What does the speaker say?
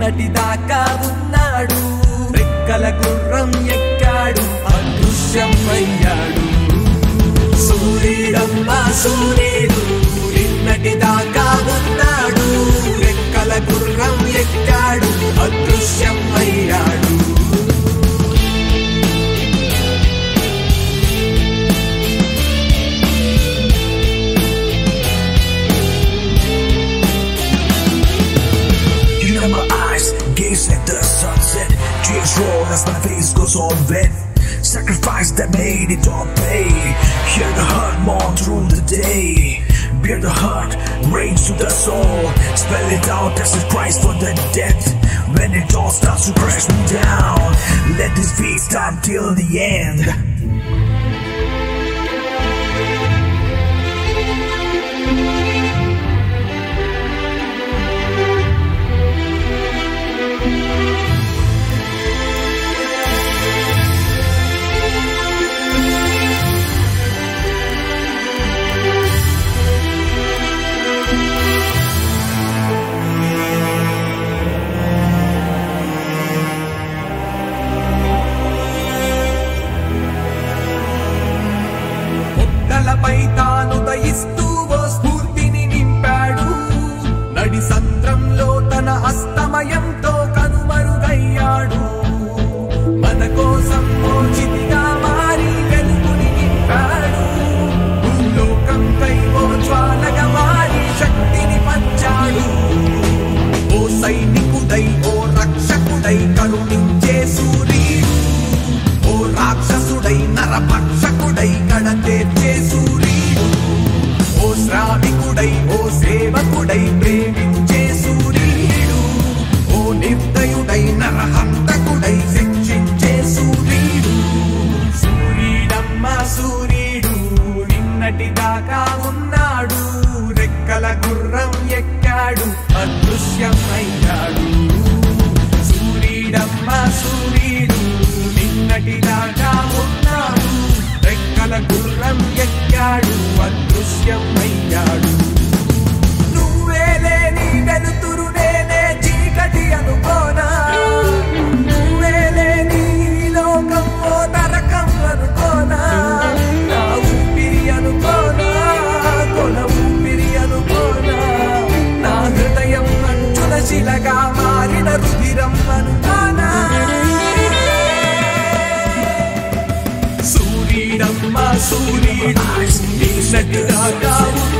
నిన్నటి దాకా ఉన్నాడు, రెక్కల గుర్రం ఎక్కాడు, అదృశ్యమయ్యాడు. సూర్యుడమ్మా సూర్యుడు నిన్నటి దాకా ఉన్నాడు, రెక్కల గుర్రం ఎక్కాడు, అదృశ్యమయ్యాడు. My eyes gaze at the sunset, tears roll as my face goes on wet. Sacrifice that made it all pay. Hear the heart mourn through the day. Bear the heart, rage to the soul. Spell it out as a price for the death. When it all starts to crash me down, let this beat start till the end. పై తాను దయిస్తూ ఓ స్ఫూర్తిని నింపాడు, నడి సంద్రంలో తన అస్తమయంతో కనుమరుగయ్యాడు. మన కోసం మోచితిగా మారి వెలుగుని నింపాడు, భూలోకంపై ఓ జ్వాలగా మారి శక్తిని పంచాడు. ఓ సైనికుడై ఓ రక్షకుడై కరుణించే సూర్యుడు, ఓ రాక్షసుడై నరభక్షకుడై కడతేర్చే సూర్యుడు, ఓ శ్రామికుడై ఓ సేవకుడై ప్రేమించే సూర్యుడు, ఓ నిర్దయుడై నరహంతకుడై శిక్షించే సూర్యుడు. సూర్యుడమ్మ సూర్యుడు నిన్నటి దాకా ఉన్నాడు, రెక్కల గుర్రం ఎక్కాడు, అదృశ్యమయ్యాడు. సూర్యుడమ్మ సూర్యుడు నిన్నటి దాకా ఉన్నాడు, రెక్కల గుర్రం ఎక్కాడు, అదృశ్యమయ్యాడు. నువ్వే లేని వెలుతురు నేనే చీకటి అనుకోనా, నువ్వే లేని లోకం ఓ నరకం అనుకోనా, నా ఊపిరి అనుకోనా, కొన ఊపిరి అనుకోనా, నా హృదయం అంచుల శిలగా మారిన రుధిరం అనుకోనా. సూర్యుడమ్మా సూర్యుడు నిన్నటి దాకా